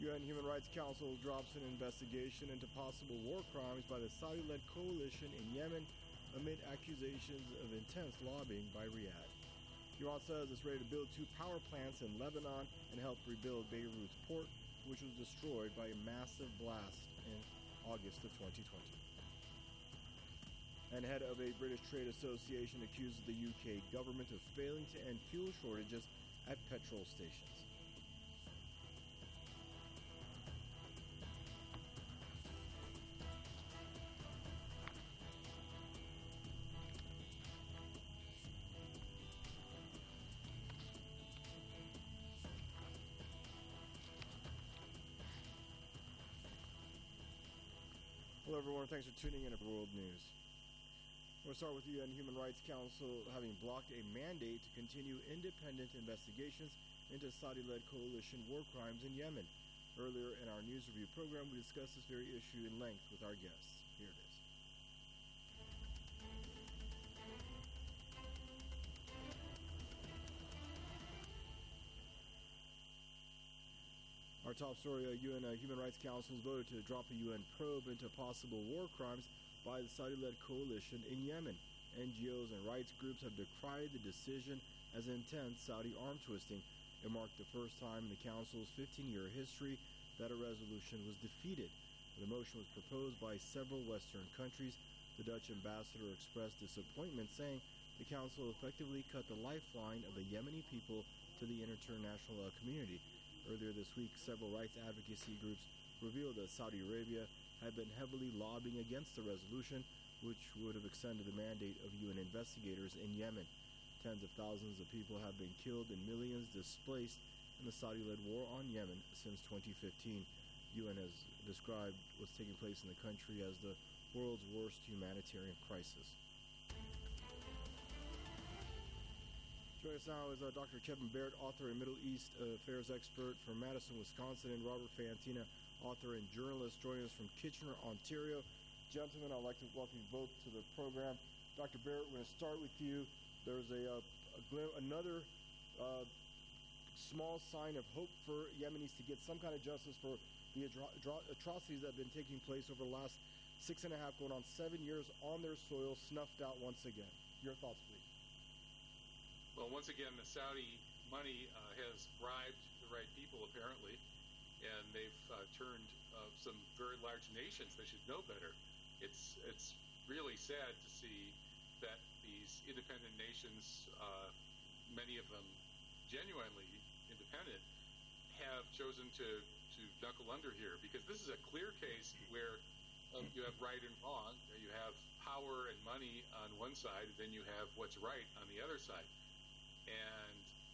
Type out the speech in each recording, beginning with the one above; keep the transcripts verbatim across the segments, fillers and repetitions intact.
U N Human Rights Council drops an investigation into possible war crimes by the Saudi-led coalition in Yemen amid accusations of intense lobbying by Riyadh. Iran says it's ready to build two power plants in Lebanon and help rebuild Beirut's port, which was destroyed by a massive blast in August of twenty twenty. And head of a British trade association accuses the U K government of failing to end fuel shortages at petrol stations. Hello everyone, thanks for tuning in to World News. We'll start with the U N Human Rights Council having blocked a mandate to continue independent investigations into Saudi-led coalition war crimes in Yemen. Earlier in our news review program, we discussed this very issue in length with our guests. Here it is. Our top story, uh, U N uh, Human Rights Council has voted to drop a U N probe into possible war crimes by the Saudi-led coalition in Yemen. N G Os and rights groups have decried the decision as intense Saudi arm twisting. It marked the first time in the Council's fifteen-year history that a resolution was defeated. The motion was proposed by several Western countries. The Dutch ambassador expressed disappointment, saying the Council effectively cut the lifeline of the Yemeni people to the international uh, community. Earlier this week, several rights advocacy groups revealed that Saudi Arabia had been heavily lobbying against the resolution, which would have extended the mandate of U N investigators in Yemen. Tens of thousands of people have been killed and millions displaced in the Saudi-led war on Yemen since twenty fifteen. U N has described what's taking place in the country as the world's worst humanitarian crisis. Joining us now is uh, Doctor Kevin Barrett, author and Middle East uh, affairs expert from Madison, Wisconsin, and Robert Fantina, author and journalist, joining us from Kitchener, Ontario. Gentlemen, I'd like to welcome you both to the program. Doctor Barrett, we're going to start with you. There's a, uh, a glim- another uh, small sign of hope for Yemenis to get some kind of justice for the atro- atro- atrocities that have been taking place over the last six and a half, going on seven years on their soil, snuffed out once again. Your thoughts, please. Well, once again, the Saudi money uh, has bribed the right people, apparently, and they've uh, turned uh, some very large nations that should know better. It's it's really sad to see that these independent nations, uh, many of them genuinely independent, have chosen to, to knuckle under here, because this is a clear case where um, you have right and wrong. You have power and money on one side, then you have what's right on the other side. And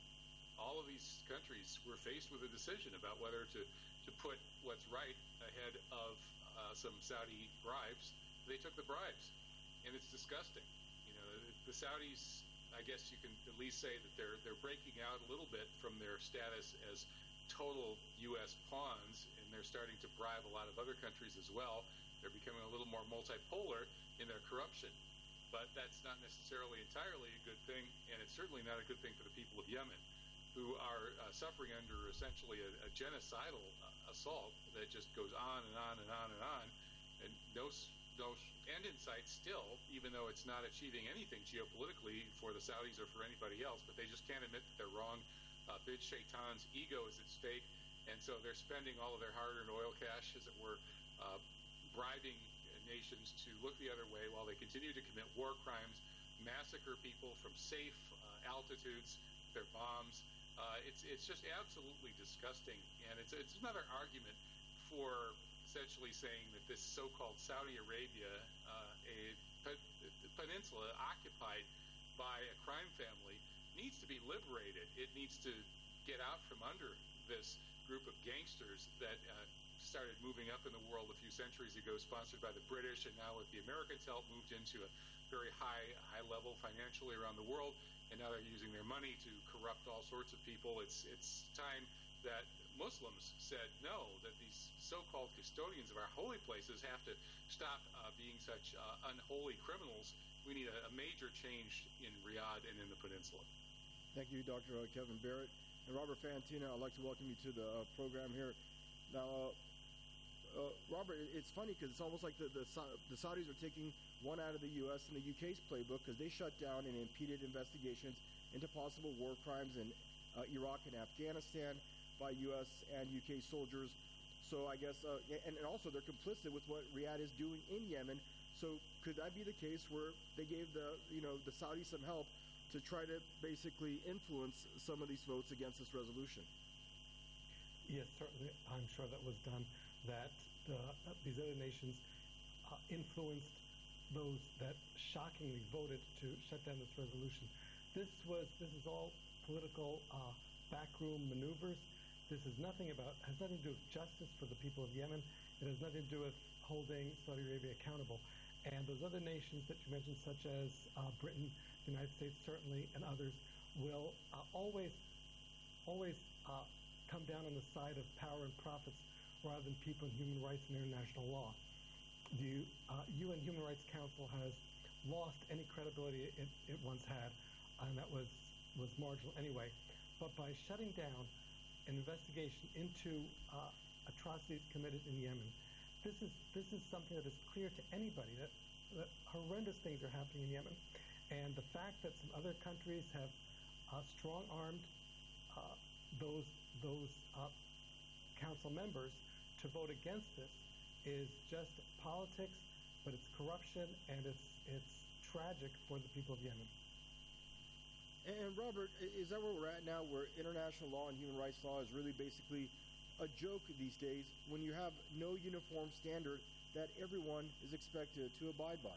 all of these countries were faced with a decision about whether to, to put what's right ahead of uh, some Saudi bribes. They took the bribes, and it's disgusting. You know, the Saudis, I guess you can at least say that they're they're breaking out a little bit from their status as total U S pawns, and they're starting to bribe a lot of other countries as well. They're becoming a little more multipolar in their corruption. But that's not necessarily entirely a good thing, and it's certainly not a good thing for the people of Yemen, who are uh, suffering under essentially a, a genocidal uh, assault that just goes on and on and on and on, and no, no end in sight still, even though it's not achieving anything geopolitically for the Saudis or for anybody else, but they just can't admit that they're wrong. Uh, Bid Shaitan's ego is at stake, and so they're spending all of their hard-earned oil cash, as it were, uh, bribing nations to look the other way while they continue to commit war crimes, massacre people from safe uh, altitudes, their bombs. Uh, it's it's just absolutely disgusting, and it's it's another argument for essentially saying that this so-called Saudi Arabia, uh, a pe- peninsula occupied by a crime family, needs to be liberated. It needs to get out from under this group of gangsters that uh, started moving up in the world a few centuries ago, sponsored by the British, and now with the Americans' help, moved into a very high high level financially around the world, and now they're using their money to corrupt all sorts of people. It's it's time that Muslims said no, that these so-called custodians of our holy places have to stop uh, being such uh, unholy criminals. We need a, a major change in Riyadh and in the peninsula. Thank you, Doctor Kevin Barrett. And Robert Fantina, I'd like to welcome you to the uh, program here. Now, uh, uh, Robert, it's funny because it's almost like the, the the Saudis are taking one out of the U S and the U K's playbook, because they shut down and impeded investigations into possible war crimes in uh, Iraq and Afghanistan by U S and U K soldiers. So I guess, uh, and, and also they're complicit with what Riyadh is doing in Yemen. So could that be the case where they gave the, you know, the Saudis some help to try to basically influence some of these votes against this resolution? Yes, certainly. I'm sure that was done, that uh, these other nations uh, influenced those that shockingly voted to shut down this resolution. This was, this is all political uh, backroom maneuvers. This is nothing about, has nothing to do with justice for the people of Yemen. It has nothing to do with holding Saudi Arabia accountable. And those other nations that you mentioned, such as uh, Britain, the United States certainly, and others, will uh, always, always uh, come down on the side of power and profits rather than people and human rights and international law. The uh, U N Human Rights Council has lost any credibility it, it once had, and that was, was marginal anyway. But by shutting down an investigation into uh, atrocities committed in Yemen, this is this is something that is clear to anybody that, that horrendous things are happening in Yemen. And the fact that some other countries have uh, strong-armed uh, those those uh, council members to vote against this is just politics, but it's corruption, and it's it's tragic for the people of Yemen. And Robert, is that where we're at now, where international law and human rights law is really basically a joke these days, when you have no uniform standard that everyone is expected to abide by?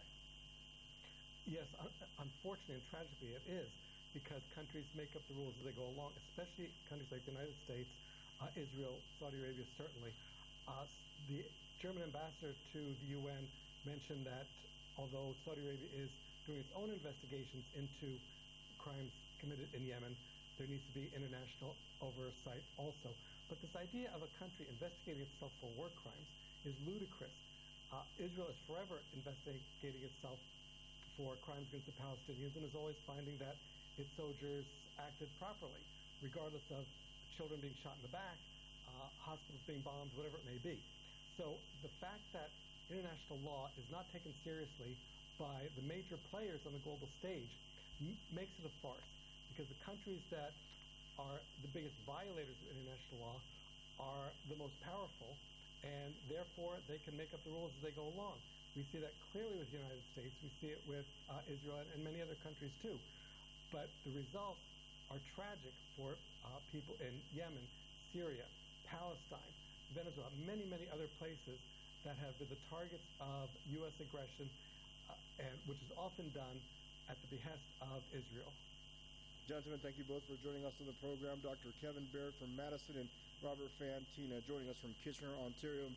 Yes, un- unfortunately and tragically it is, because countries make up the rules as they go along, especially countries like the United States, uh, Israel, Saudi Arabia certainly. Uh, the German ambassador to the U N mentioned that although Saudi Arabia is doing its own investigations into crimes committed in Yemen, there needs to be international oversight also. But this idea of a country investigating itself for war crimes is ludicrous. Uh, Israel is forever investigating itself for crimes against the Palestinians and is always finding that its soldiers acted properly, regardless of children being shot in the back, uh, hospitals being bombed, whatever it may be. So the fact that international law is not taken seriously by the major players on the global stage m- makes it a farce, because the countries that are the biggest violators of international law are the most powerful, and therefore they can make up the rules as they go along. We see that clearly with the United States. We see it with uh, Israel and, and many other countries too. But the results are tragic for uh, people in Yemen, Syria, Palestine, Venezuela, many, many other places that have been the targets of U S aggression, uh, and which is often done at the behest of Israel. Gentlemen, thank you both for joining us on the program. Doctor Kevin Baird from Madison and Robert Fantina joining us from Kitchener, Ontario.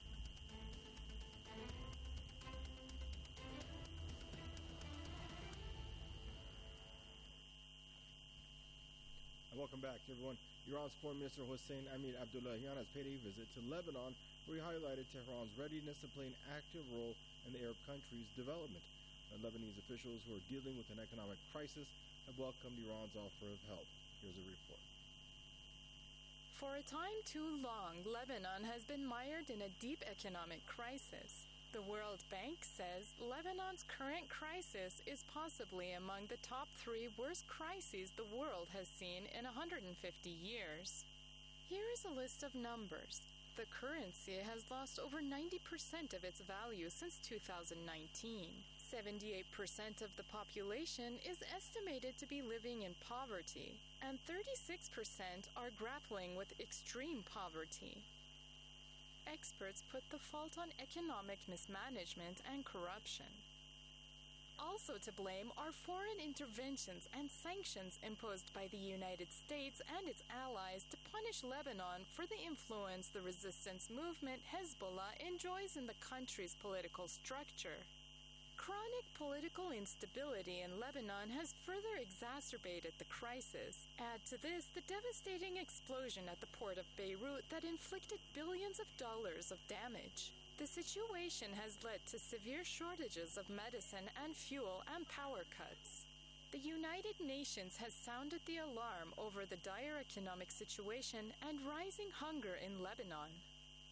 And welcome back, everyone. Iran's Foreign Minister Hossein Amir Abdullahian has paid a visit to Lebanon, where he highlighted Tehran's readiness to play an active role in the Arab country's development. And Lebanese officials who are dealing with an economic crisis have welcomed Iran's offer of help. Here's a report. For a time too long, Lebanon has been mired in a deep economic crisis. The World Bank says Lebanon's current crisis is possibly among the top three worst crises the world has seen in one hundred fifty years. Here is a list of numbers. The currency has lost over ninety percent of its value since two thousand nineteen. seventy-eight percent of the population is estimated to be living in poverty, and thirty-six percent are grappling with extreme poverty. Experts put the fault on economic mismanagement and corruption. Also to blame are foreign interventions and sanctions imposed by the United States and its allies to punish Lebanon for the influence the resistance movement Hezbollah enjoys in the country's political structure. Chronic political instability in Lebanon has further exacerbated the crisis. Add to this the devastating explosion at the port of Beirut that inflicted billions of dollars of damage. The situation has led to severe shortages of medicine and fuel and power cuts. The United Nations has sounded the alarm over the dire economic situation and rising hunger in Lebanon.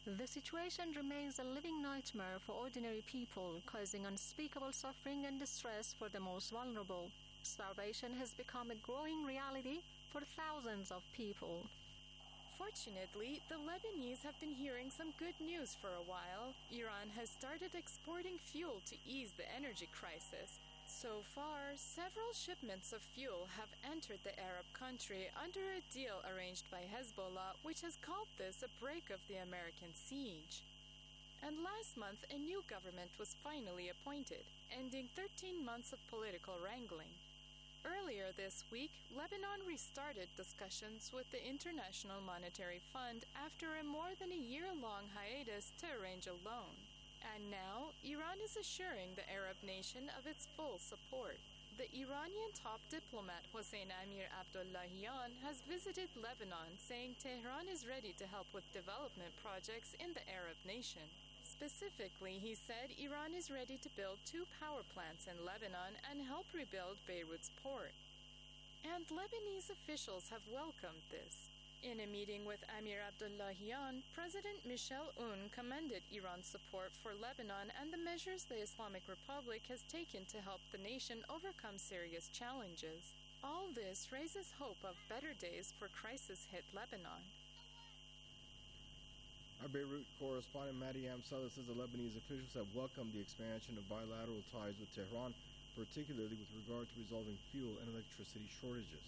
The situation remains a living nightmare for ordinary people, causing unspeakable suffering and distress for the most vulnerable. Starvation has become a growing reality for thousands of people. Fortunately, the Lebanese have been hearing some good news for a while. Iran has started exporting fuel to ease the energy crisis. So far, several shipments of fuel have entered the Arab country under a deal arranged by Hezbollah, which has called this a break of the American siege. And last month, a new government was finally appointed, ending thirteen months of political wrangling. Earlier this week, Lebanon restarted discussions with the International Monetary Fund after a more than a year-long hiatus to arrange a loan. And now, Iran is assuring the Arab nation of its full support. The Iranian top diplomat Hossein Amir Abdollahian has visited Lebanon, saying Tehran is ready to help with development projects in the Arab nation. Specifically, he said Iran is ready to build two power plants in Lebanon and help rebuild Beirut's port. And Lebanese officials have welcomed this. In a meeting with Amir Abdollahian, President Michel Aoun commended Iran's support for Lebanon and the measures the Islamic Republic has taken to help the nation overcome serious challenges. All this raises hope of better days for crisis-hit Lebanon. Our Beirut correspondent Maddie Amsala says the Lebanese officials have welcomed the expansion of bilateral ties with Tehran, particularly with regard to resolving fuel and electricity shortages.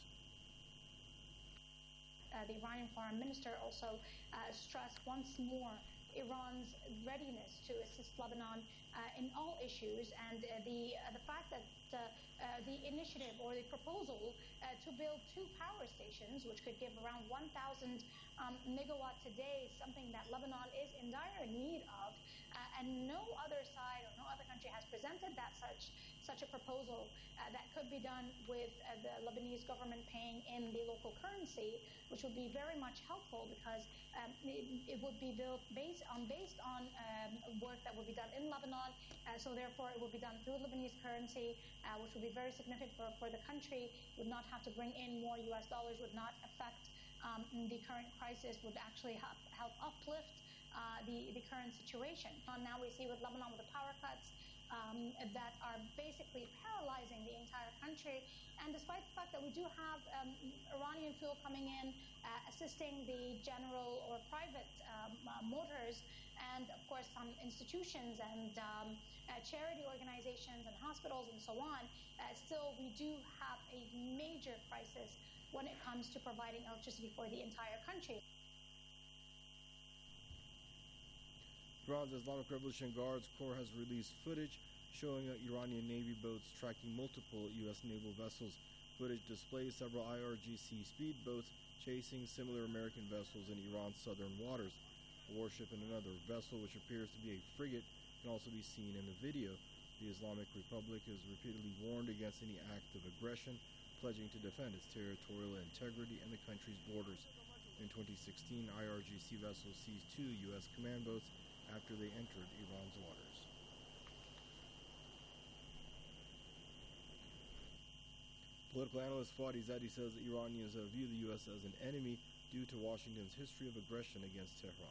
Uh, the Iranian foreign minister also uh, stressed once more Iran's readiness to assist Lebanon uh, in all issues, and uh, the uh, the fact that uh, uh, the initiative or the proposal uh, to build two power stations, which could give around one thousand um, megawatts a day, is something that Lebanon is in dire need of, uh, and no other side or no other country has presented that such such a proposal uh, that could be done with uh, the Lebanese government paying in the local currency, which would be very much helpful because um, it, it would be built based on based on um, work that would be done in Lebanon. Uh, so therefore, it would be done through Lebanese currency, uh, which would be very significant for, for the country. Would not have to bring in more U S dollars. Would not affect um, the current crisis. Would actually help help uplift uh, the the current situation. Uh, now we see with Lebanon with the power cuts. Um, that are basically paralyzing the entire country. And despite the fact that we do have um, Iranian fuel coming in, uh, assisting the general or private um, uh, motors, and of course some institutions and um, uh, charity organizations and hospitals and so on, uh, still we do have a major crisis when it comes to providing electricity for the entire country. Iran's Islamic Revolution Guards Corps has released footage showing Iranian Navy boats tracking multiple U S naval vessels. Footage displays several I R G C speedboats chasing similar American vessels in Iran's southern waters. A warship and another vessel, which appears to be a frigate, can also be seen in the video. The Islamic Republic has repeatedly warned against any act of aggression, pledging to defend its territorial integrity and the country's borders. In twenty sixteen, I R G C vessels seized two U S command boats after they entered Iran's waters. Political analyst Fadi Zadi says the Iranians uh, view the U S as an enemy due to Washington's history of aggression against Tehran.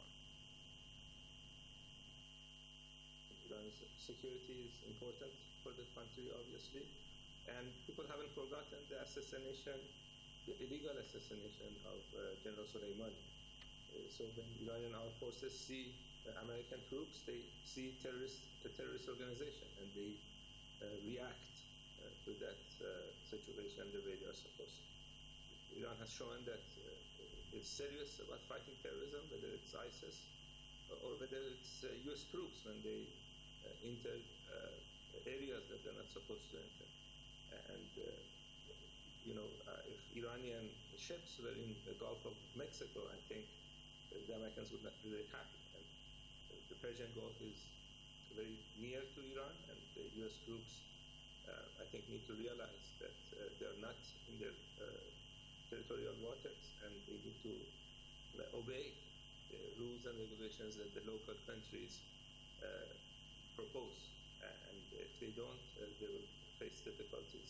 Iran's security is important for the country, obviously, and people haven't forgotten the assassination, the illegal assassination of uh, General Soleimani. Uh, so when Iranian armed forces see American troops, they see terrorist, a terrorist organization, and they uh, react uh, to that uh, situation the way they are supposed to. Iran has shown that uh, it's serious about fighting terrorism, whether it's ISIS or whether it's uh, U S troops when they uh, enter uh, areas that they're not supposed to enter. And, uh, you know, uh, if Iranian ships were in the Gulf of Mexico, I think the Americans would not be very happy. The Persian Gulf is very near to Iran, and the U S troops, uh, I think, need to realize that uh, they're not in their uh, territorial waters, and they need to uh, obey the rules and regulations that the local countries uh, propose. And if they don't, uh, they will face difficulties.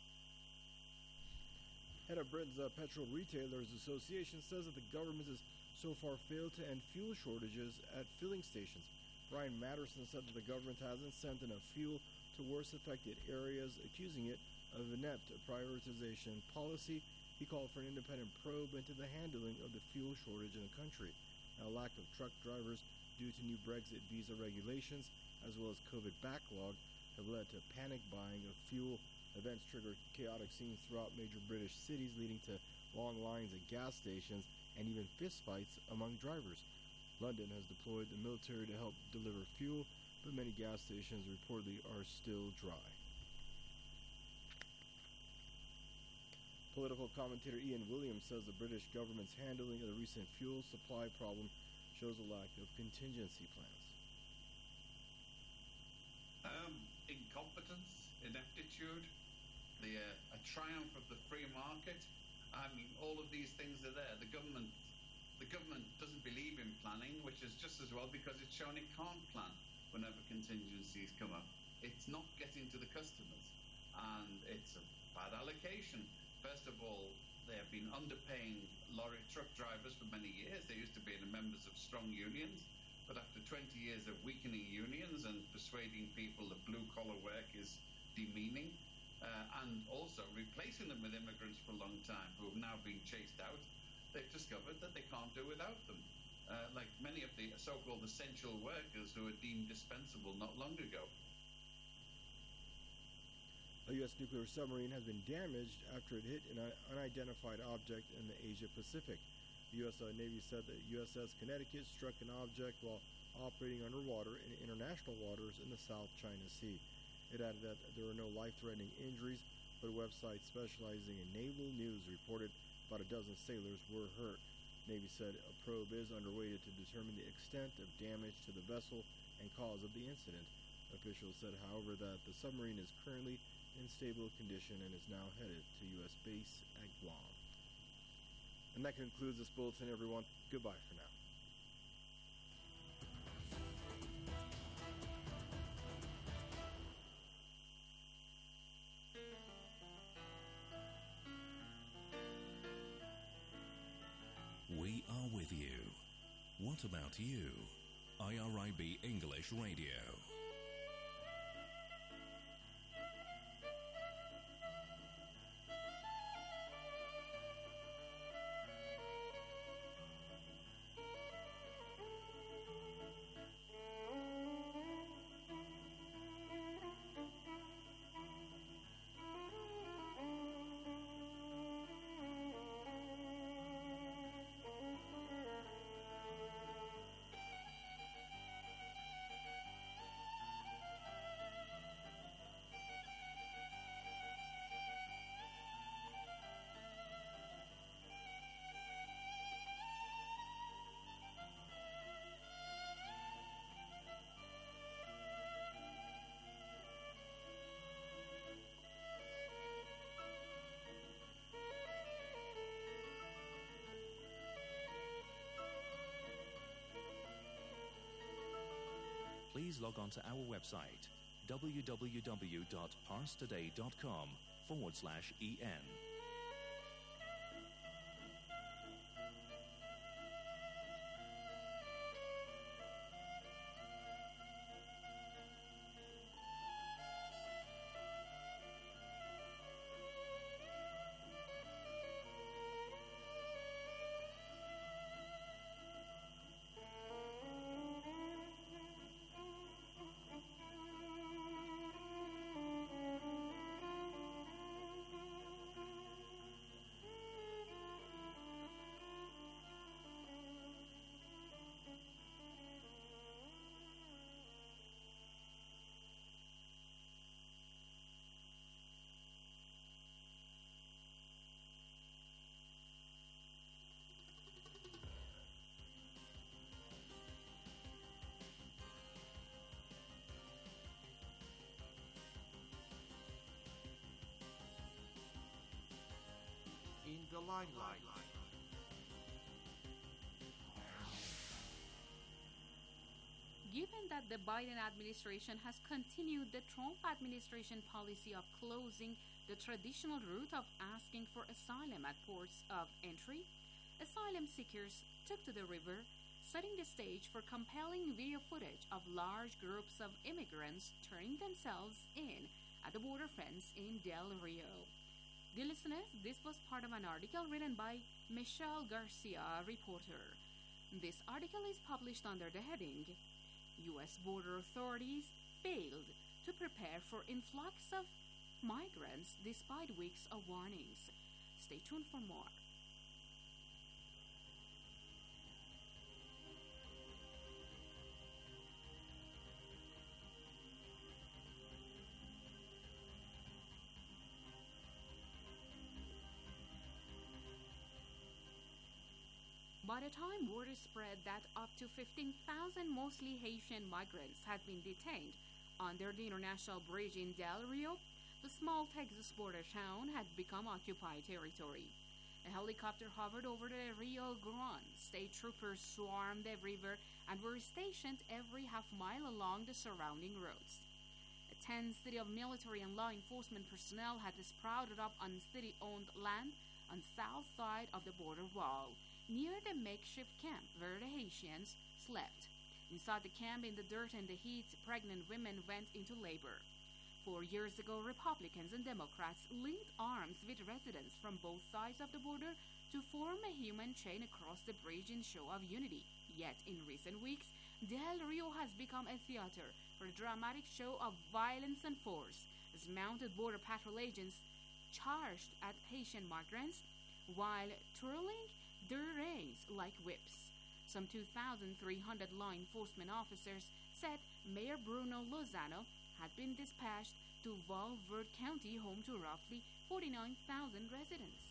Head of Britain's uh, Petrol Retailers Association says that the government is so far failed to end fuel shortages at filling stations. Brian Matterson said that the government hasn't sent enough fuel to worst affected areas, accusing it of inept prioritization policy. He called for an independent probe into the handling of the fuel shortage in the country. Now, lack of truck drivers due to new Brexit visa regulations, as well as COVID backlog, have led to panic buying of fuel. Events triggered chaotic scenes throughout major British cities, leading to long lines at gas stations and even fistfights among drivers. London has deployed the military to help deliver fuel, but many gas stations reportedly are still dry. Political commentator Ian Williams says the British government's handling of the recent fuel supply problem shows a lack of contingency plans. Um, incompetence, ineptitude, the uh, a triumph of the free market. I mean, all of these things are there. The government, the government doesn't believe in planning, which is just as well because it's shown it can't plan whenever contingencies come up. It's not getting to the customers, and it's a bad allocation. First of all, they have been underpaying lorry truck drivers for many years. They used to be the members of strong unions, but after twenty years of weakening unions and persuading people that blue-collar work is demeaning, uh, and also replacing them with immigrants for a long time who have now been chased out, they've discovered that they can't do without them. Uh, like many of the so-called essential workers who were deemed dispensable not long ago. A U S nuclear submarine has been damaged after it hit an unidentified object in the Asia-Pacific. The U S Navy said that U S S Connecticut struck an object while operating underwater in international waters in the South China Sea. It added that there were no life-threatening injuries, but a website specializing in naval news reported about a dozen sailors were hurt. Navy said a probe is underway to determine the extent of damage to the vessel and cause of the incident. Officials said, however, that the submarine is currently in stable condition and is now headed to U S base at Guam. And that concludes this bulletin, everyone. Goodbye for now. We are with you. What about you? I R I B English Radio. Please log on to our website, www.parstoday.com forward slash en. In the limelight. Given that the Biden administration has continued the Trump administration policy of closing the traditional route of asking for asylum at ports of entry, asylum seekers took to the river, setting the stage for compelling video footage of large groups of immigrants turning themselves in at the border fence in Del Rio. Dear listeners, this was part of an article written by Michelle Garcia, reporter. This article is published under the heading, U S Border Authorities Failed to Prepare for Influx of Migrants Despite Weeks of Warnings. Stay tuned for more. By the time word is spread that up to fifteen thousand mostly Haitian migrants had been detained under the international bridge in Del Rio, the small Texas border town had become occupied territory. A helicopter hovered over the Rio Grande. State troopers swarmed the river and were stationed every half mile along the surrounding roads. A tense city of military and law enforcement personnel had sprouted up on city-owned land on the south side of the border wall, near the makeshift camp where the Haitians slept. Inside the camp, in the dirt and the heat, pregnant women went into labor. Four years ago, Republicans and Democrats linked arms with residents from both sides of the border to form a human chain across the bridge in show of unity. Yet, in recent weeks, Del Rio has become a theater for a dramatic show of violence and force, as mounted border patrol agents charged at Haitian migrants while twirling their reins like whips. Some two thousand three hundred law enforcement officers said Mayor Bruno Lozano had been dispatched to Val Verde County, home to roughly forty-nine thousand residents.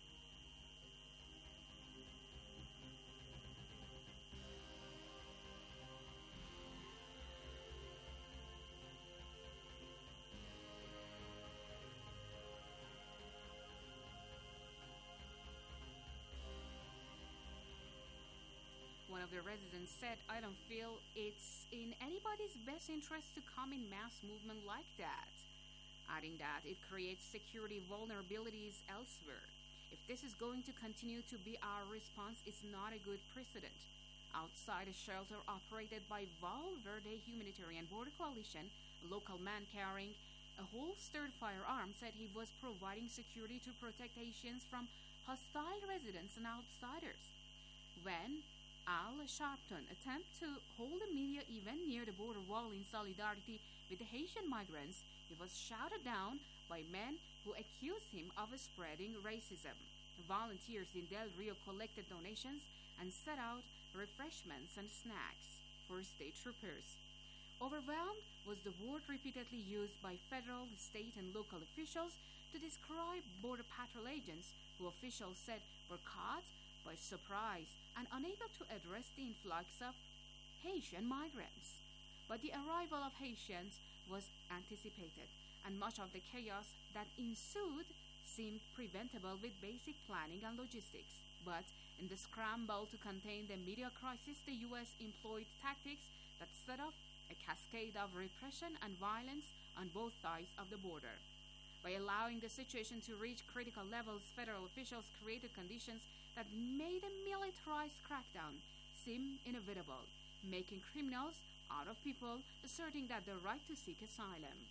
One of the residents said, "I don't feel it's in anybody's best interest to come in mass movement like that," adding that it creates security vulnerabilities elsewhere. If this is going to continue to be our response, it's not a good precedent. Outside a shelter operated by Val Verde Humanitarian Border Coalition, a local man carrying a holstered firearm said he was providing security to protect Haitians from hostile residents and outsiders. When Al Sharpton attempted to hold a media event near the border wall in solidarity with the Haitian migrants, he was shouted down by men who accused him of spreading racism. Volunteers in Del Rio collected donations and set out refreshments and snacks for state troopers. Overwhelmed was the word repeatedly used by federal, state, and local officials to describe border patrol agents who officials said were caught by surprise and unable to address the influx of Haitian migrants. But the arrival of Haitians was anticipated, and much of the chaos that ensued seemed preventable with basic planning and logistics. But in the scramble to contain the media crisis, the U S employed tactics that set off a cascade of repression and violence on both sides of the border. By allowing the situation to reach critical levels, federal officials created conditions that made a militarized crackdown seem inevitable, making criminals out of people asserting that the right to seek asylum.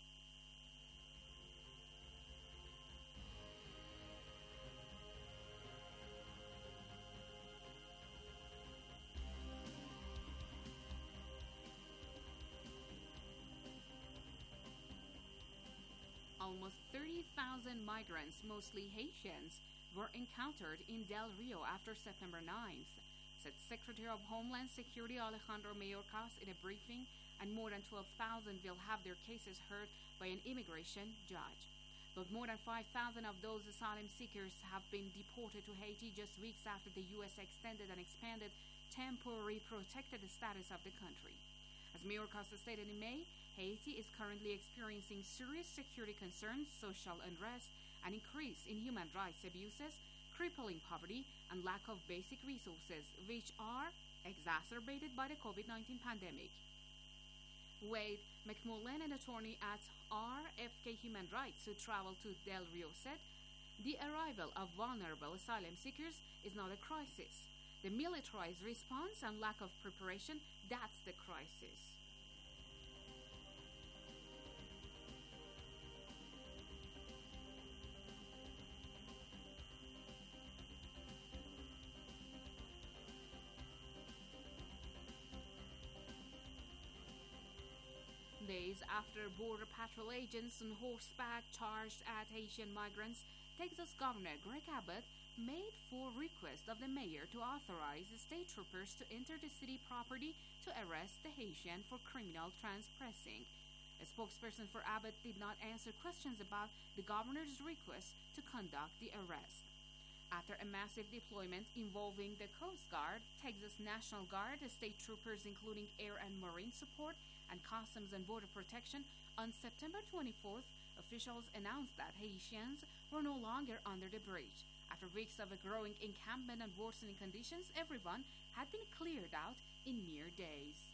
Almost thirty thousand migrants, mostly Haitians, were encountered in Del Rio after September ninth, said Secretary of Homeland Security Alejandro Mayorkas in a briefing, and more than twelve thousand will have their cases heard by an immigration judge. But more than five thousand of those asylum seekers have been deported to Haiti just weeks after the U S extended and expanded temporary protected status of the country. As Mayorkas stated in May, Haiti is currently experiencing serious security concerns, social unrest, an increase in human rights abuses, crippling poverty, and lack of basic resources, which are exacerbated by the COVID nineteen pandemic. Wade McMullen, an attorney at R F K Human Rights who traveled to Del Rio, said The arrival of vulnerable asylum seekers is not a crisis. The militarized response and lack of preparation, that's the crisis. Days after Border Patrol agents on horseback charged at Haitian migrants, Texas Governor Greg Abbott made four requests of the mayor to authorize the state troopers to enter the city property to arrest the Haitian for criminal transgressing. A spokesperson for Abbott did not answer questions about the governor's request to conduct the arrest. After a massive deployment involving the Coast Guard, Texas National Guard, the state troopers including air and marine support, and Customs and Border Protection, on September twenty-fourth, officials announced that Haitians were no longer under the bridge. After weeks of a growing encampment and worsening conditions, everyone had been cleared out in mere days.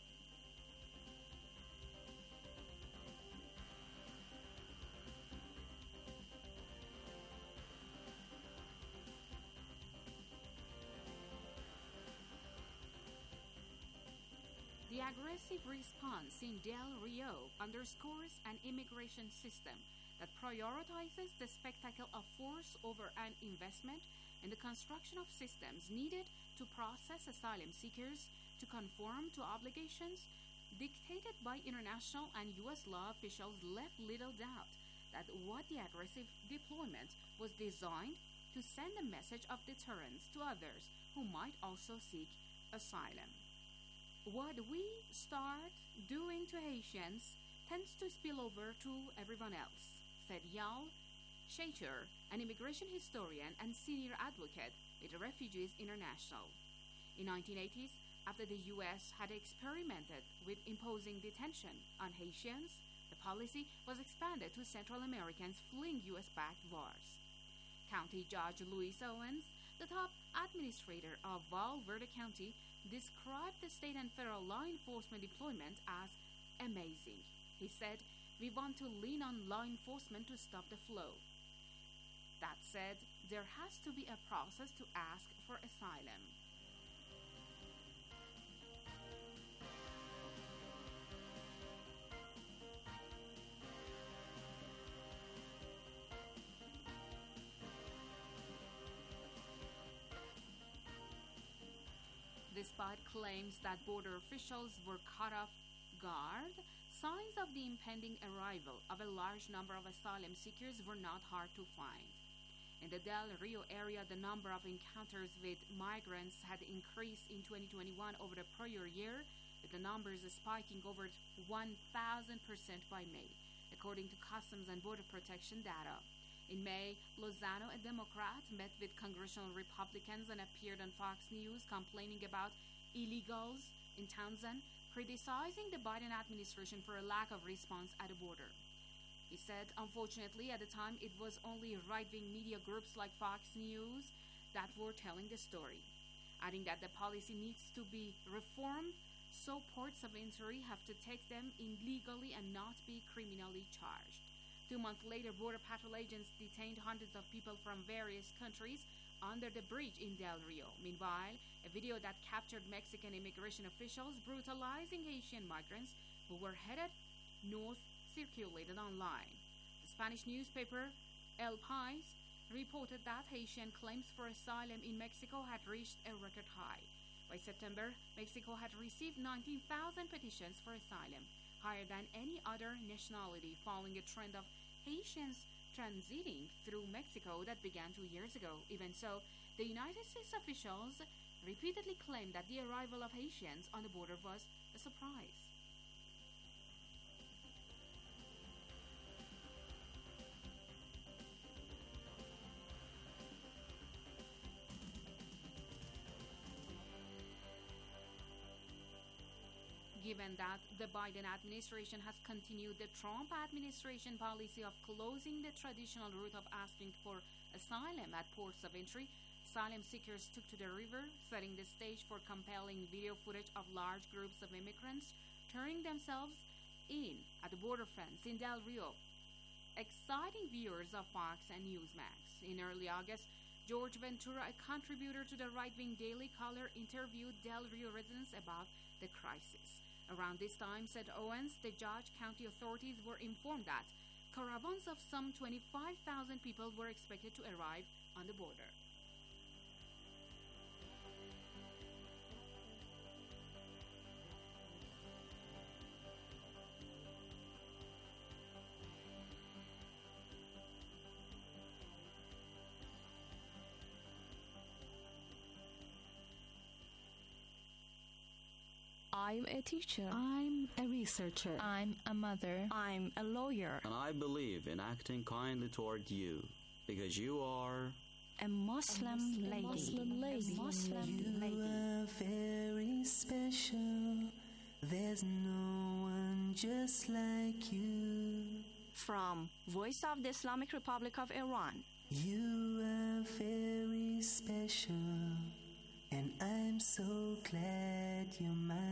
The aggressive response in Del Rio underscores an immigration system that prioritizes the spectacle of force over an investment in the construction of systems needed to process asylum seekers to conform to obligations dictated by international and U S law. Officials left little doubt that what the aggressive deployment was designed to send a message of deterrence to others who might also seek asylum. What we start doing to Haitians tends to spill over to everyone else, said Yal Shater, an immigration historian and senior advocate with Refugees International. In the nineteen eighties, after the U S had experimented with imposing detention on Haitians, the policy was expanded to Central Americans fleeing U S-backed wars. County Judge Louis Owens, the top administrator of Val Verde County, described the state and federal law enforcement deployment as amazing. He said, "We want to lean on law enforcement to stop the flow. That said, there has to be a process to ask for asylum." Despite claims that border officials were caught off guard, signs of the impending arrival of a large number of asylum seekers were not hard to find. In the Del Rio area, the number of encounters with migrants had increased in twenty twenty-one over the prior year, with the numbers spiking over one thousand percent by May, according to Customs and Border Protection data. In May, Lozano, a Democrat, met with congressional Republicans and appeared on Fox News complaining about illegals in Townsend, criticizing the Biden administration for a lack of response at the border. He said, unfortunately, at the time, it was only right-wing media groups like Fox News that were telling the story, adding that the policy needs to be reformed so ports of entry have to take them in legally and not be criminally charged. Two months later, Border Patrol agents detained hundreds of people from various countries under the bridge in Del Rio. Meanwhile, a video that captured Mexican immigration officials brutalizing Haitian migrants who were headed north circulated online. The Spanish newspaper El País reported that Haitian claims for asylum in Mexico had reached a record high. By September, Mexico had received nineteen thousand petitions for asylum, higher than any other nationality, following a trend of Haitians transiting through Mexico that began two years ago. Even so, the United States officials repeatedly claimed that the arrival of Haitians on the border was a surprise. Given that the Biden administration has continued the Trump administration policy of closing the traditional route of asking for asylum at ports of entry, asylum seekers took to the river, setting the stage for compelling video footage of large groups of immigrants turning themselves in at the border fence in Del Rio. exciting viewers of Fox and Newsmax. In early August, George Ventura, a contributor to the right-wing Daily Caller, interviewed Del Rio residents about the crisis. Around this time, said Owens, the Dodge County authorities were informed that caravans of some twenty-five thousand people were expected to arrive on the border. I'm a teacher. I'm a researcher. I'm a mother. I'm a lawyer. And I believe in acting kindly toward you, because you are a Muslim, a Muslim lady. A Muslim you lady. You are very special. There's no one just like you. From Voice of the Islamic Republic of Iran. You are very special. And I'm so glad you're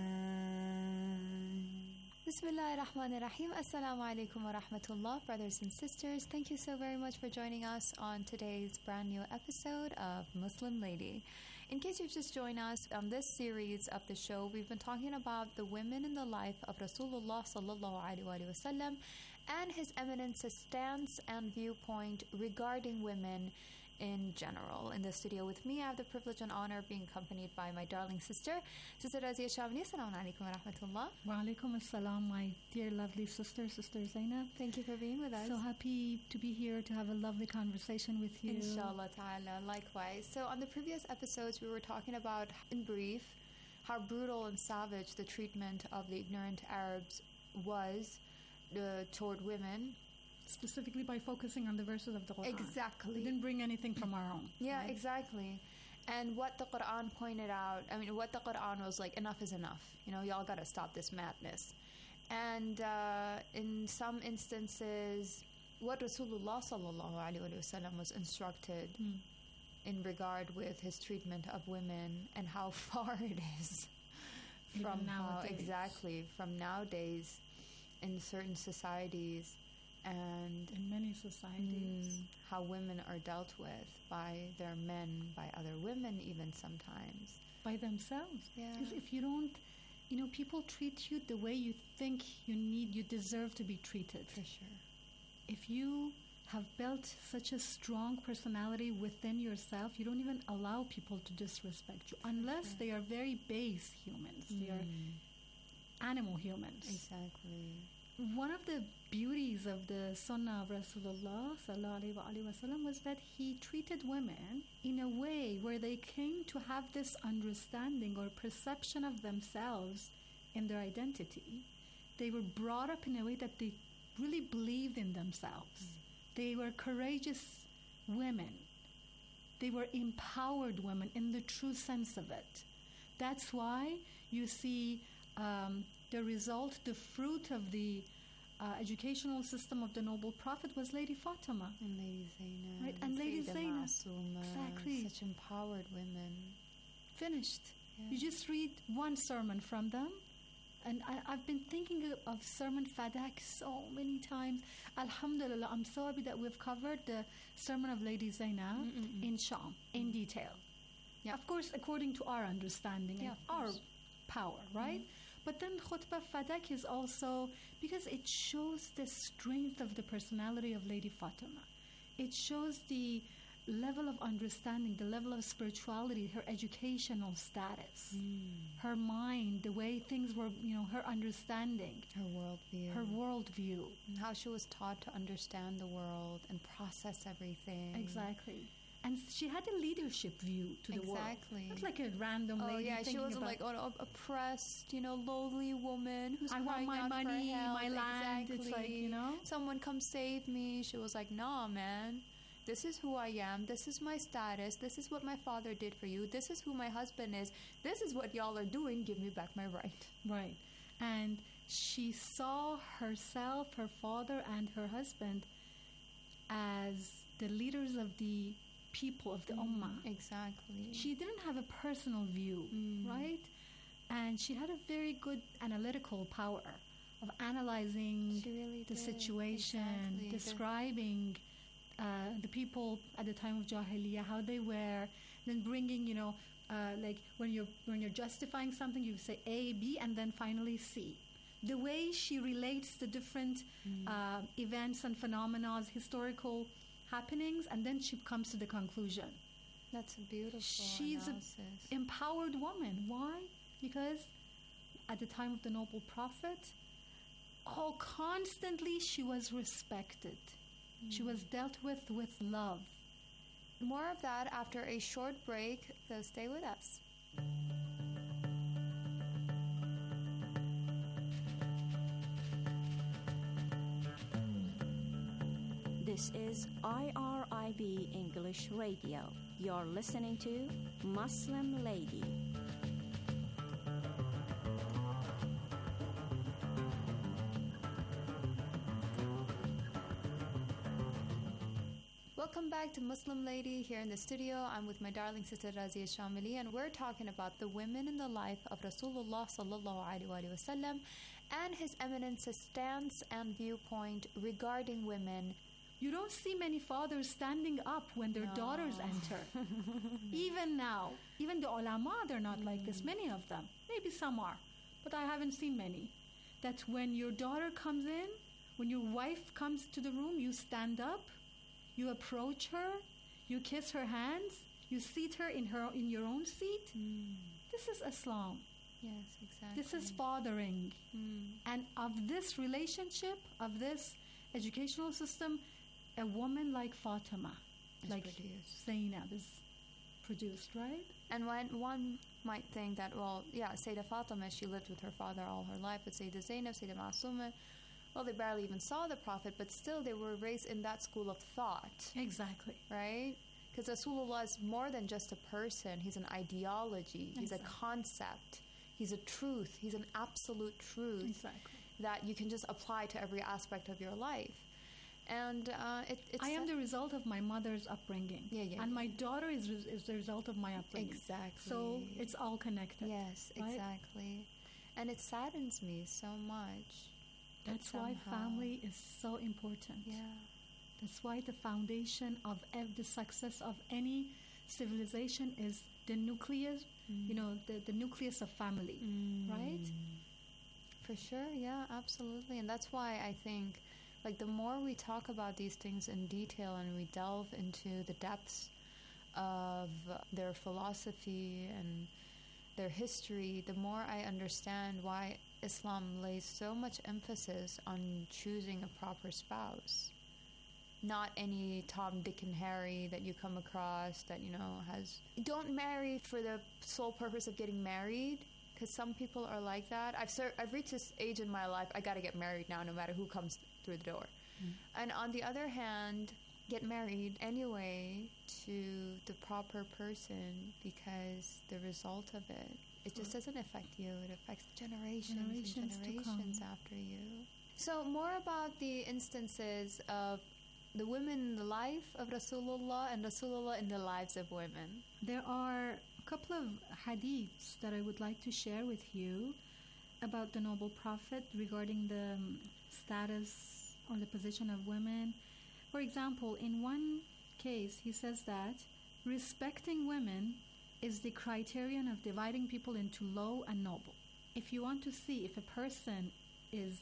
mine. Bismillah ar-Rahman ar-Rahim. Assalamu alaikum wa rahmatullah. Brothers and sisters, thank you so very much for joining us on today's brand new episode of Muslim Lady. In case you've just joined us on this series of the show, we've been talking about the women in the life of Rasulullah sallallahu alaihi wasallam and His Eminence's stance and viewpoint regarding women in general. In the studio with me, I have the privilege and honor of being accompanied by my darling sister, Sister Razia Shamni. Assalamu alaikum wa rahmatullah. Wa alaikum assalam, my dear lovely sister, Sister Zainab. Thank you for being with us. So happy to be here to have a lovely conversation with you. Inshallah ta'ala, likewise. So on the previous episodes, we were talking about, in brief, how brutal and savage the treatment of the ignorant Arabs was uh, toward women. Specifically by focusing on the verses of the Quran. Exactly. We didn't bring anything from our own. Yeah, right? exactly. And what the Quran pointed out, I mean, what the Quran was like, enough is enough. You know, y'all got to stop this madness. And uh, in some instances, what Rasulullah sallallahu alaihi wasallam was instructed mm. in regard with his treatment of women and how far it is Even from nowadays. how, exactly, from nowadays in certain societies. And in many societies, mm, how women are dealt with by their men, by other women, even sometimes by themselves. Yeah. Because if you don't, you know, people treat you the way you think you need, you deserve to be treated. For sure. If you have built such a strong personality within yourself, you don't even allow people to disrespect you, unless sure. they are very base humans. Mm. They are animal humans. Exactly. One of the beauties of the Sunnah of Rasulullah sallallahu alaihi wasallam was that he treated women in a way where they came to have this understanding or perception of themselves in their identity. They were brought up in a way that they really believed in themselves. Mm. They were courageous women. They were empowered women in the true sense of it. That's why you see um, the result, the fruit of the uh, educational system of the noble prophet was Lady Fatima. And Lady Zainab. Right, and Lady Zainab. Exactly. Such empowered women. Finished. Yeah. You just read one sermon from them. And I, I've been thinking of, of Sermon Fadak so many times. Alhamdulillah, I'm so happy that we've covered the sermon of Lady Zainab Mm-mm-mm. in Sham, in detail. Yeah. Of course, according to our understanding yeah, and our power, right? Mm-hmm. But then Khutbah Fadak is also, because it shows the strength of the personality of Lady Fatima. It shows the level of understanding, the level of spirituality, her educational status, mm. her mind, the way things were, you know, her understanding. Her worldview. Her worldview. And how she was taught to understand the world and process everything. Exactly. And she had a leadership view to the exactly. world. Exactly. Not like a random oh, lady. Oh yeah, she wasn't like an oh, oppressed, you know, lowly woman who's I crying want my out money, for help. my land. Exactly. It's like, you know, someone come save me. She was like, nah, man. This is who I am. This is my status. This is what my father did for you. This is who my husband is. This is what y'all are doing. Give me back my right. Right. And she saw herself, her father, and her husband as the leaders of the people of the mm, Ummah. Exactly. She didn't have a personal view, mm. right? And she had a very good analytical power of analyzing She really the did. situation, Exactly. The- describing uh, the people at the time of Jahiliyyah, how they were, then bringing, you know, uh, like when you're when you're justifying something, you say A, B, and then finally C. The way she relates the different Mm. uh, events and phenomena, historical happenings, and then she comes to the conclusion. That's a beautiful She's analysis. an empowered woman. Why? Because at the time of the noble prophet, oh, constantly she was respected. Mm. She was dealt with with love. More of that after a short break, so stay with us. This is I R I B English Radio. You're listening to Muslim Lady. Welcome back to Muslim Lady here in the studio. I'm with my darling sister Razia Shamili, and we're talking about the women in the life of Rasulullah sallallahu alaihi wasallam and His Eminence's stance and viewpoint regarding women. You don't see many fathers standing up when their No. daughters enter. Even now, even the ulama, they're not mm. like this, many of them. Maybe some are, but I haven't seen many. That when your daughter comes in, when your wife comes to the room, you stand up, you approach her, you kiss her hands, you seat her in her in your own seat. Mm. This is Islam. Yes, exactly. This is fathering. Mm. And of this relationship, of this educational system, a woman like Fatima, Is like produced. Zainab is produced, right? And when one might think that, well, yeah, Sayyidah Fatima, she lived with her father all her life, but Sayyidah Zainab, Sayyidah Ma'asuma, well, they barely even saw the Prophet, but still they were raised in that school of thought. Exactly. Right? Because Rasulullah is more than just a person. He's an ideology. He's Exactly. a concept. He's a truth. He's an absolute truth Exactly. that you can just apply to every aspect of your life. And uh, it, it's... I am the result of my mother's upbringing. Yeah, yeah, And yeah. my daughter is, res- is the result of my upbringing. Exactly. So it's all connected. Yes, right? exactly. And it saddens me so much. that That's why somehow- family is so important. Yeah. That's why the foundation of ev- the success of any civilization is the nucleus, Mm. you know, the, the nucleus of family, right? For sure, yeah, absolutely. And that's why I think, like, the more we talk about these things in detail and we delve into the depths of their philosophy and their history, the more I understand why Islam lays so much emphasis on choosing a proper spouse. Not any Tom, Dick, and Harry that you come across that, you know, has... Don't marry for the sole purpose of getting married, because some people are like that. I've ser- I've reached this age in my life, I got to get married now no matter who comes through the door. Mm. And on the other hand, get married anyway to the proper person, because the result of it, it just doesn't affect you. It affects generations, Generations and to generations come. after you. So more about the instances of the women in the life of Rasulullah and Rasulullah in the lives of women. There are a couple of hadiths that I would like to share with you about the noble prophet regarding the um, status or the position of women. For example, in one case, he says that respecting women is the criterion of dividing people into low and noble. If you want to see if a person is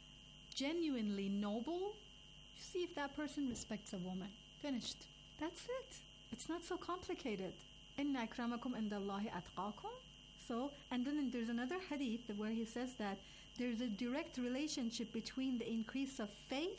genuinely noble, see if that person respects a woman. Finished. That's it. It's not so complicated. إِنَّ أَكْرَمَكُمْ عِنْدَ اللَّهِ أَتْقَاكُمْ. So, and then there's another hadith where he says that there's a direct relationship between the increase of faith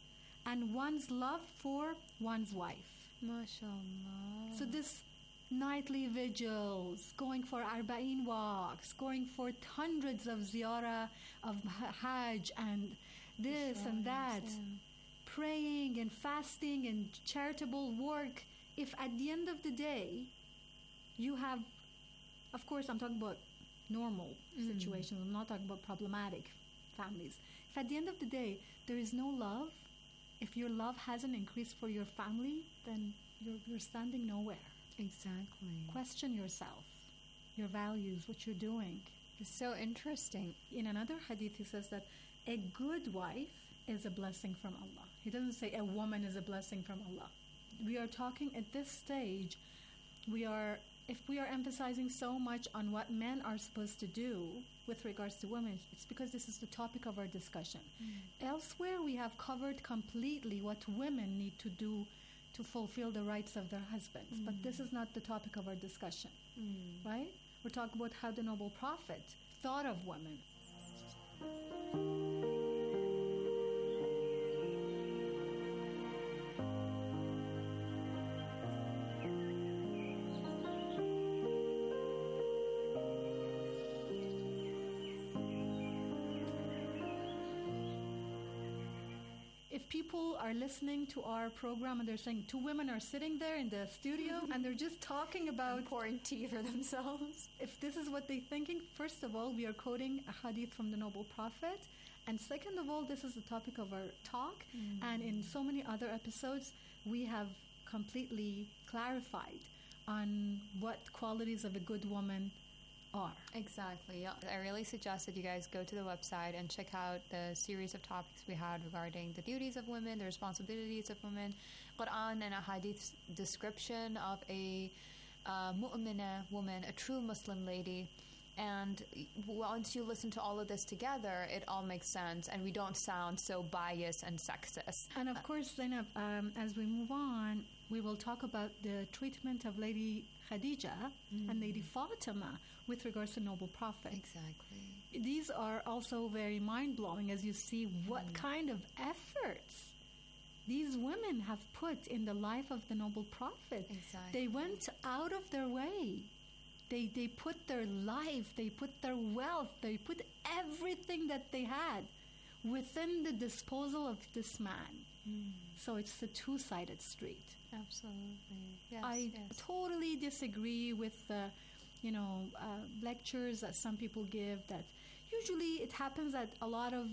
and one's love for one's wife. MashaAllah. So this nightly vigils, going for arba'in walks, going for hundreds of ziyarah of hajj and this and that, praying and fasting and charitable work, if at the end of the day you have, of course I'm talking about normal Mm. situations, I'm not talking about problematic families. If at the end of the day there is no love, if your love hasn't increased for your family, then you're, you're standing nowhere. Exactly. Question yourself, your values, what you're doing. It's so interesting. In another hadith, he says that a good wife is a blessing from Allah. He doesn't say a woman is a blessing from Allah. We are talking at this stage, we are, if we are emphasizing so much on what men are supposed to do with regards to women, it's because this is the topic of our discussion. Mm. Elsewhere, we have covered completely what women need to do to fulfill the rights of their husbands. Mm. But this is not the topic of our discussion, mm. right? We're talking about how the noble prophet thought of women. People are listening to our program and they're saying two women are sitting there in the studio and they're just talking about and pouring tea for themselves. If this is what they're thinking, first of all, we are quoting a hadith from the noble prophet, and second of all, this is the topic of our talk, mm. and in so many other episodes we have completely clarified on what qualities of a good woman are. Exactly. Yeah. I really suggest that you guys go to the website and check out the series of topics we had regarding the duties of women, the responsibilities of women, Quran and a hadith description of a uh, mu'mina woman, a true Muslim lady. And once you listen to all of this together, it all makes sense, and we don't sound so biased and sexist. And of course, Zainab, um, as we move on, we will talk about the treatment of Lady Khadija mm. and Lady Fatima with regards to noble prophet. Exactly. These are also very mind-blowing as you see what mm. kind of efforts these women have put in the life of the noble prophet. Exactly. They went out of their way. They they put their life, they put their wealth, they put everything that they had within the disposal of this man. Mm. So it's a two-sided street. Absolutely. Yes, I yes. totally disagree with the, you know, uh, lectures that some people give that usually it happens that a lot of,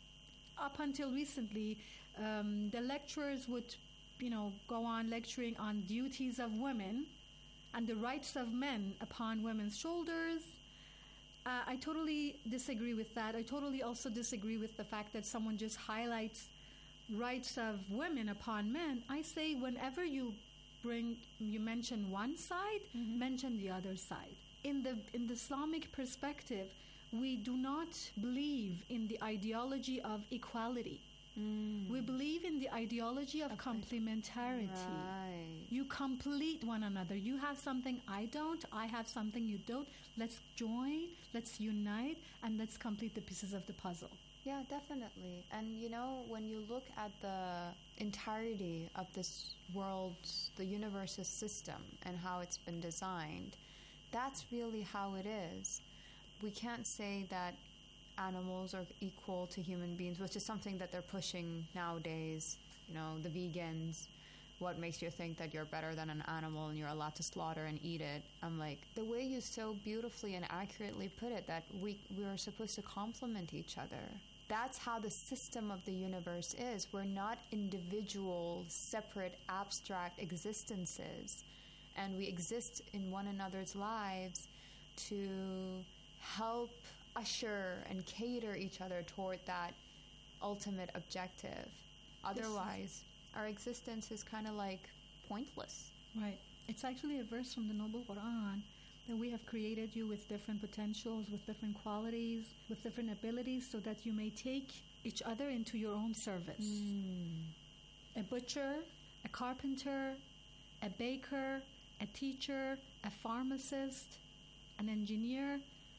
up until recently, um, the lecturers would, you know, go on lecturing on duties of women and the rights of men upon women's shoulders. Uh, I totally disagree with that. I totally also disagree with the fact that someone just highlights rights of women upon men. I say whenever you bring, you mention one side, mm-hmm. mention the other side. In the in the Islamic perspective, we do not believe in the ideology of equality. Mm. We believe in the ideology of okay. complementarity. Right. You complete one another. You have something I don't, I have something you don't. Let's join, let's unite, and let's complete the pieces of the puzzle. Yeah, definitely. And you know, when you look at the entirety of this world's, the universe's system and how it's been designed, that's really how it is. We can't say that animals are equal to human beings, which is something that they're pushing nowadays. You know, the vegans, what makes you think that you're better than an animal and you're allowed to slaughter and eat it? I'm like, the way you so beautifully and accurately put it, that we we are supposed to complement each other. That's how the system of the universe is. We're not individual, separate, abstract existences. And we exist in one another's lives to help usher and cater each other toward that ultimate objective. Otherwise, our existence is kind of like pointless. Right. It's actually a verse from the Noble Quran that we have created you with different potentials, with different qualities, with different abilities, so that you may take each other into your own service. Mm. A butcher, a carpenter, a baker, a teacher, a pharmacist, an engineer,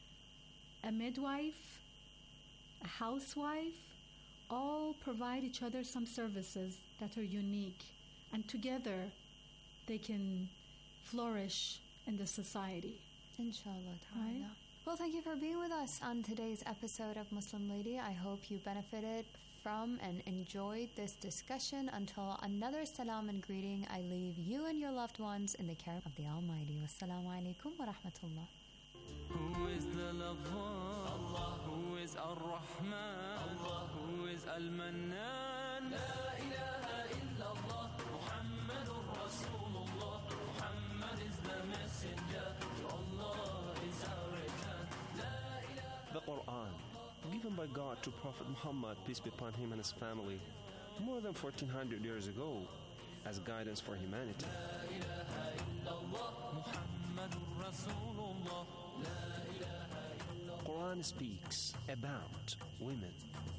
a midwife, a housewife, all provide each other some services that are unique, and together they can flourish in the society. Inshallah ta'ala. Right? Well, thank you for being with us on today's episode of Muslim Lady. I hope you benefited from and enjoyed this discussion. Until another salam and greeting, I leave you and your loved ones in the care of the Almighty. Wassalamu alaikum wa rahmatullah. Who is the Lafwan? Allah. Who is Ar-Rahman? Allah. Who is Al-Mannan? La ilaha illallah. Muhammadur Rasulullah. Muhammad is the messenger. To Allah is our return. La ilaha The Quran, given by God to Prophet Muhammad, peace be upon him and his family, more than fourteen hundred years ago, as guidance for humanity. Quran speaks about women.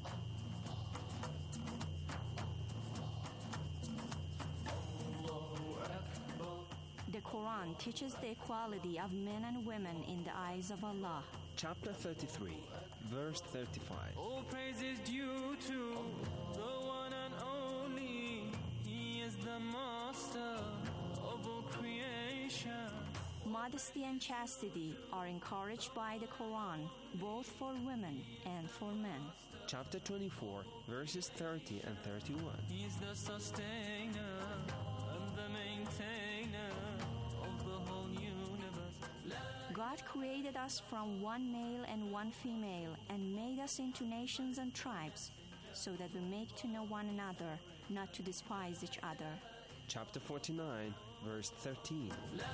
The Quran teaches the equality of men and women in the eyes of Allah. Chapter thirty-three, verse thirty-five. All praise is due to the one and only. He is the master of all creation. Modesty and chastity are encouraged by the Quran, both for women and for men. Chapter twenty-four, verses thirty and thirty-one. He is the sustainer and the maintainer of the whole universe. God created us from one male and one female and made us into nations and tribes so that we make to know one another, not to despise each other. Chapter forty-nine, verse thirteen.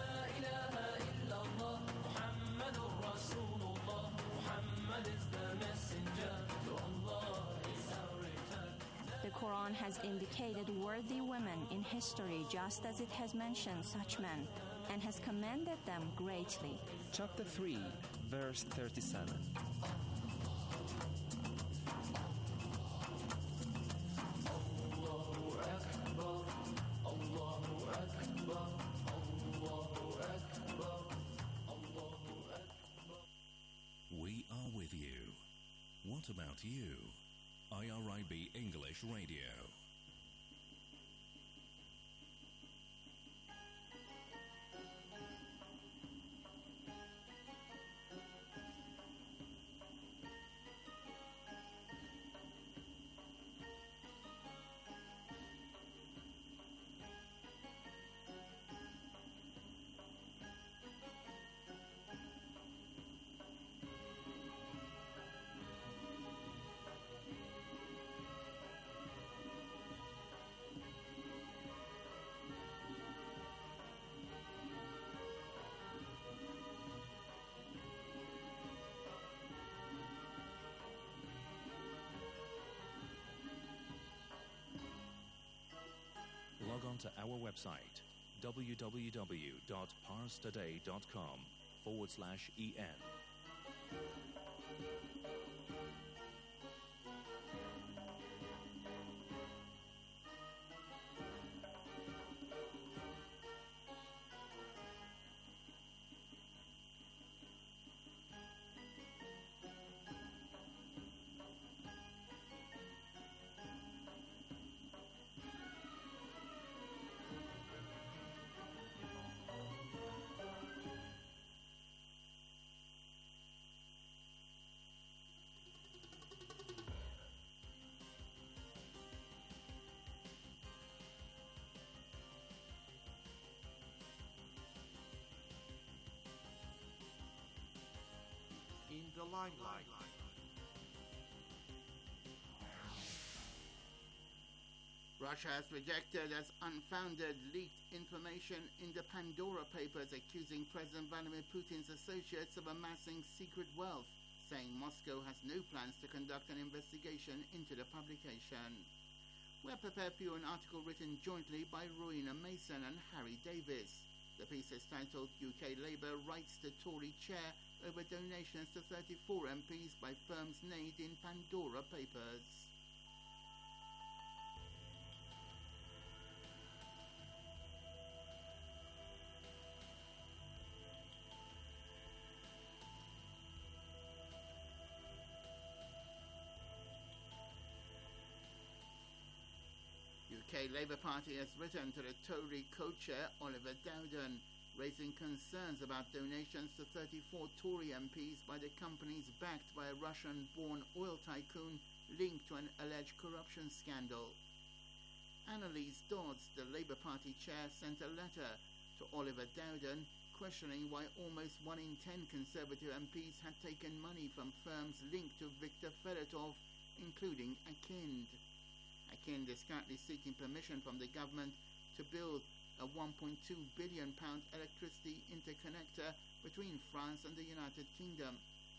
The Quran has indicated worthy women in history just as it has mentioned such men and has commended them greatly. Chapter three, verse thirty-seven. We are with you. What about you? I R I B English Radio. Log on to our website, www.parstoday.com forward slash EN. In the limelight. Russia has rejected as unfounded leaked information in the Pandora Papers accusing President Vladimir Putin's associates of amassing secret wealth, saying Moscow has no plans to conduct an investigation into the publication. We have prepared for you an article written jointly by Rowena Mason and Harry Davis. The piece is titled U K Labour Writes to Tory Chair over donations to thirty-four M Ps by firms named in Pandora Papers. U K Labour Party has written to the Tory co-chair Oliver Dowden, raising concerns about donations to thirty-four Tory M Ps by the companies backed by a Russian-born oil tycoon linked to an alleged corruption scandal. Annalise Dodds, the Labour Party chair, sent a letter to Oliver Dowden questioning why almost one in ten Conservative M Ps had taken money from firms linked to Viktor Fedotov, including Akind. Akind is currently seeking permission from the government to build a one point two billion pound electricity interconnector between France and the United Kingdom.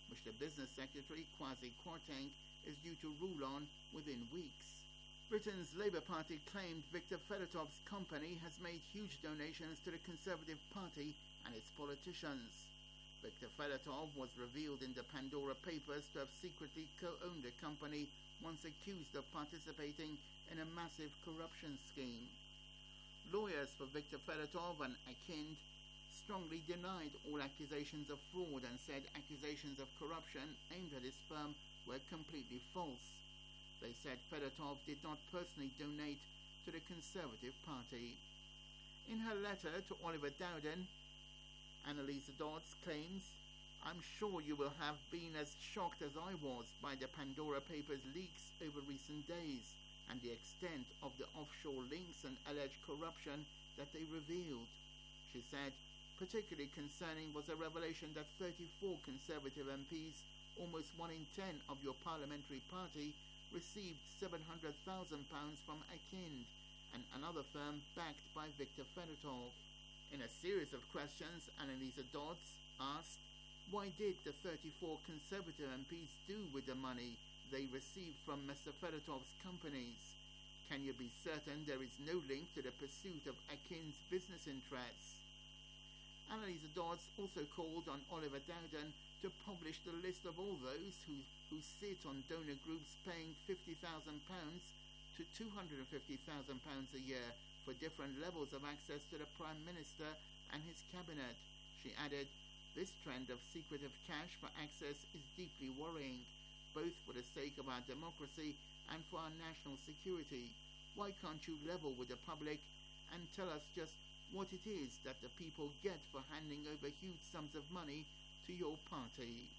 which the business secretary, Kwasi Kwarteng, is due to rule on within weeks. Britain's Labour Party claimed Viktor Fedotov's company has made huge donations to the Conservative Party and its politicians. Viktor Fedotov was revealed in the Pandora Papers to have secretly co-owned a company once accused of participating in a massive corruption scheme. Lawyers for Viktor Fedotov and Akind strongly denied all accusations of fraud and said accusations of corruption aimed at his firm were completely false. They said Fedotov did not personally donate to the Conservative Party. In her letter to Oliver Dowden, Annalisa Dodds claims, "I'm sure you will have been as shocked as I was by the Pandora Papers leaks over recent days and the extent of the offshore links and alleged corruption that they revealed." She said, particularly concerning was a revelation that thirty-four Conservative M Ps, almost one in ten of your parliamentary party, received seven hundred thousand pounds from Akind, and another firm backed by Viktor Fedotov. In a series of questions, Annalisa Dodds asked, why did the thirty-four Conservative M Ps do with the money they received from Mister Fedotov's companies? Can you be certain there is no link to the pursuit of Akind's business interests? Annalisa Dodds also called on Oliver Dowden to publish the list of all those who, who sit on donor groups paying fifty thousand pounds to two hundred fifty thousand pounds a year for different levels of access to the Prime Minister and his cabinet. She added, this trend of secretive cash for access is deeply worrying, both for the sake of our democracy and for our national security. Why can't you level with the public and tell us just what it is that the people get for handing over huge sums of money to your party?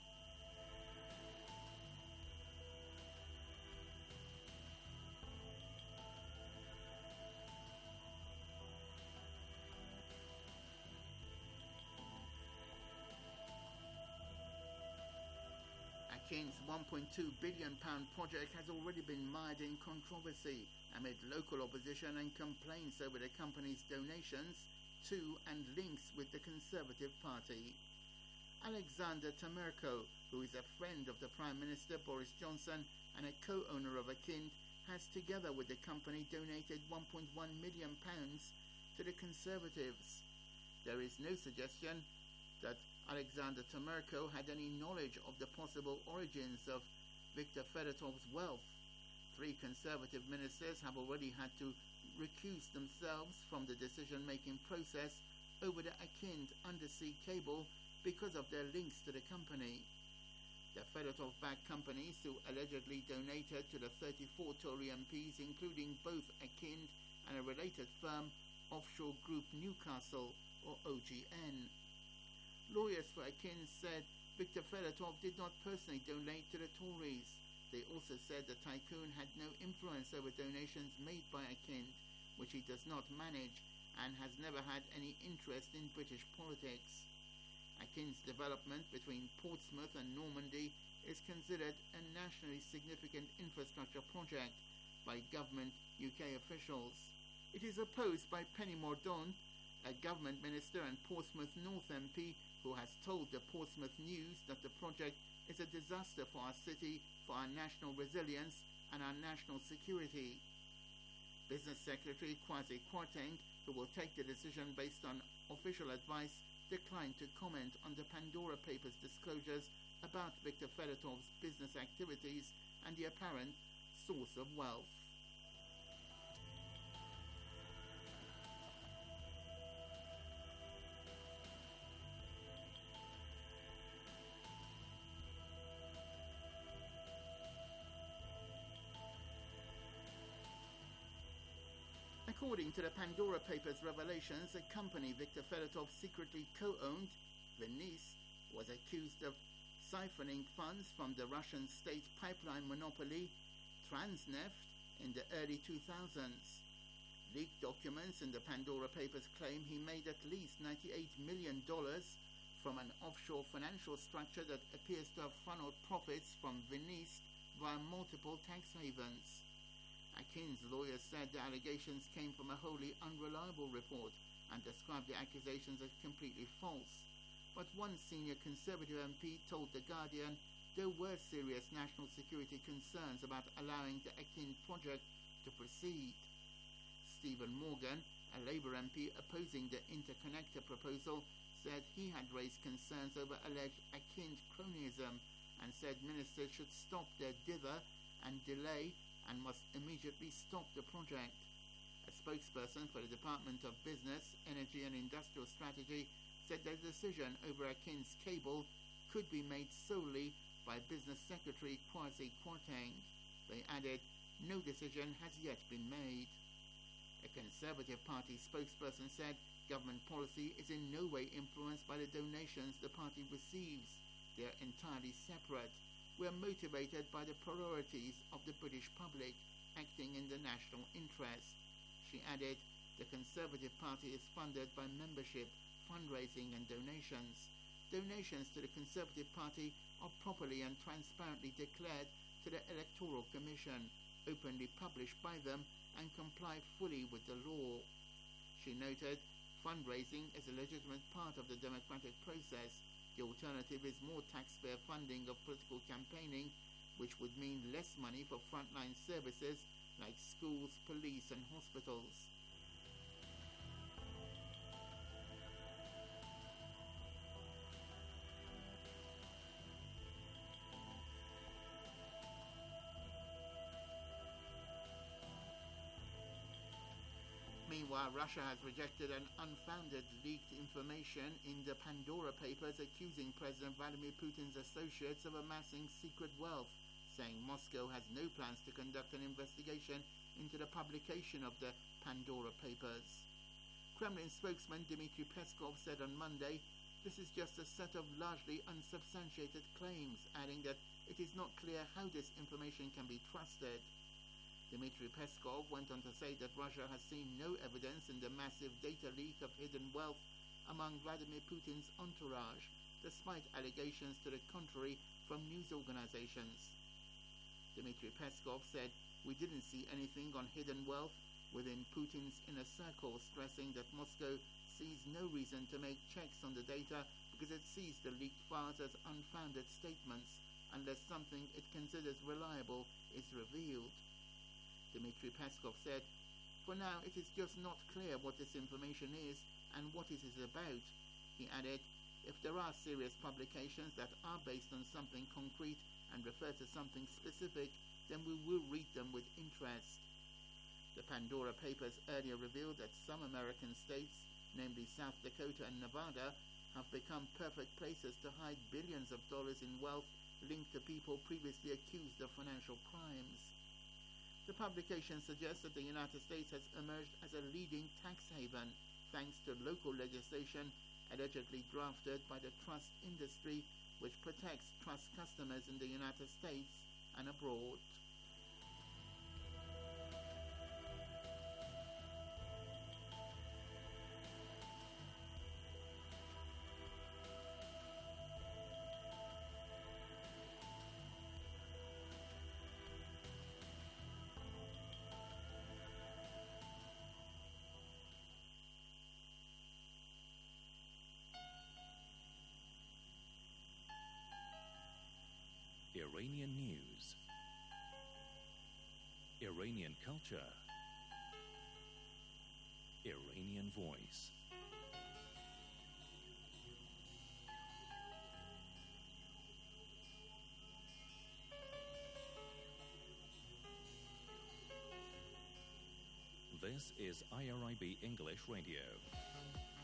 Akind's one point two billion pound project has already been mired in controversy amid local opposition and complaints over the company's donations to and links with the Conservative Party. Alexander Tamerko, who is a friend of the Prime Minister Boris Johnson and a co-owner of Akind, has together with the company donated one point one million pounds to the Conservatives. There is no suggestion that Alexander Tamerko had any knowledge of the possible origins of Viktor Fedotov's wealth. Three Conservative ministers have already had to recuse themselves from the decision-making process over the Akind undersea cable because of their links to the company. The Fedotov-backed companies who allegedly donated to the thirty-four Tory M Ps, including both Akind and a related firm, Offshore Group Newcastle, or O G N. Lawyers for Akind said Viktor Fedotov did not personally donate to the Tories. They also said the tycoon had no influence over donations made by Akind, which he does not manage, and has never had any interest in British politics. Akind's development between Portsmouth and Normandy is considered a nationally significant infrastructure project by government U K officials. It is opposed by Penny Mordaunt, a government minister and Portsmouth North M P, who has told the Portsmouth News that the project is a disaster for our city, for our national resilience and our national security. Business Secretary Kwasi Kwarteng, who will take the decision based on official advice, declined to comment on the Pandora Papers disclosures about Viktor Fedotov's business activities and the apparent source of wealth. According to the Pandora Papers revelations, a company Viktor Fedotov secretly co-owned, Venice, was accused of siphoning funds from the Russian state pipeline monopoly Transneft in the early two thousands. Leaked documents in the Pandora Papers claim he made at least ninety-eight million dollars from an offshore financial structure that appears to have funneled profits from Venice via multiple tax havens. Akind's lawyers said the allegations came from a wholly unreliable report and described the accusations as completely false. but one senior Conservative M P told The Guardian there were serious national security concerns about allowing the Akin project to proceed. Stephen Morgan, a Labour M P opposing the interconnector proposal, said he had raised concerns over alleged Akin cronyism and said ministers should stop their dither and delay and must immediately stop the project. A spokesperson for the Department of Business, Energy and Industrial Strategy said the decision over Akin's cable could be made solely by Business Secretary Kwasi Kwarteng. They added, no decision has yet been made. A Conservative Party spokesperson said government policy is in no way influenced by the donations the party receives. They are entirely separate. We are motivated by the priorities of the British public, acting in the national interest. She added, the Conservative Party is funded by membership, fundraising and donations. Donations to the Conservative Party are properly and transparently declared to the Electoral Commission, openly published by them and comply fully with the law. She noted, fundraising is a legitimate part of the democratic process. The alternative is more taxpayer funding of political campaigning, which would mean less money for frontline services like schools, police and hospitals. Meanwhile, Russia has rejected an unfounded leaked information in the Pandora Papers accusing President Vladimir Putin's associates of amassing secret wealth, saying Moscow has no plans to conduct an investigation into the publication of the Pandora Papers. Kremlin spokesman Dmitry Peskov said on Monday, this is just a set of largely unsubstantiated claims, adding that it is not clear how this information can be trusted. Dmitry Peskov went on to say that Russia has seen no evidence in the massive data leak of hidden wealth among Vladimir Putin's entourage, despite allegations to the contrary from news organizations. Dmitry Peskov said, we didn't see anything on hidden wealth within Putin's inner circle, stressing that Moscow sees no reason to make checks on the data because it sees the leaked files as unfounded statements unless something it considers reliable is revealed. Dmitry Peskov said, for now it is just not clear what this information is and what it is about. He added, if there are serious publications that are based on something concrete and refer to something specific, then we will read them with interest. The Pandora Papers earlier revealed that some American states, namely South Dakota and Nevada, have become perfect places to hide billions of dollars in wealth linked to people previously accused of financial crimes. The publication suggests that the United States has emerged as a leading tax haven thanks to local legislation allegedly drafted by the trust industry, which protects trust customers in the United States and abroad. Iranian news, Iranian culture, Iranian voice. This is I R I B English Radio.